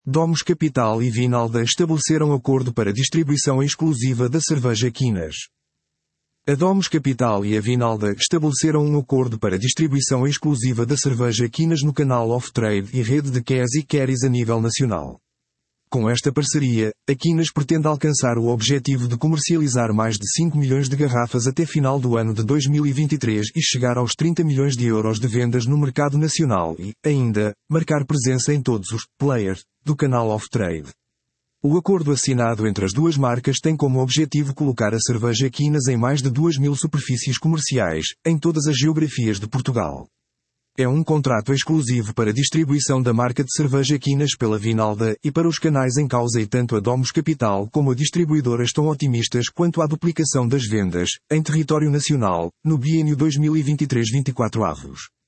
Domus Capital e Vinalda estabeleceram acordo para distribuição exclusiva da cerveja Quinas. A Domus Capital e a Vinalda estabeleceram um acordo para distribuição exclusiva da cerveja Quinas no canal off-trade e rede de Kes e Keris a nível nacional. Com esta parceria, a Quinas pretende alcançar o objetivo de comercializar mais de 5 milhões de garrafas até final do ano de 2023 e chegar aos 30 milhões de euros de vendas no mercado nacional e, ainda, marcar presença em todos os players do canal off-trade. O acordo assinado entre as duas marcas tem como objetivo colocar a cerveja Quinas em mais de 2.000 superfícies comerciais, em todas as geografias de Portugal. É um contrato exclusivo para distribuição da marca de cerveja Quinas pela Vinalda e para os canais em causa e tanto a Domus Capital como a distribuidora estão otimistas quanto à duplicação das vendas, em território nacional, no biênio 2023-24 avos.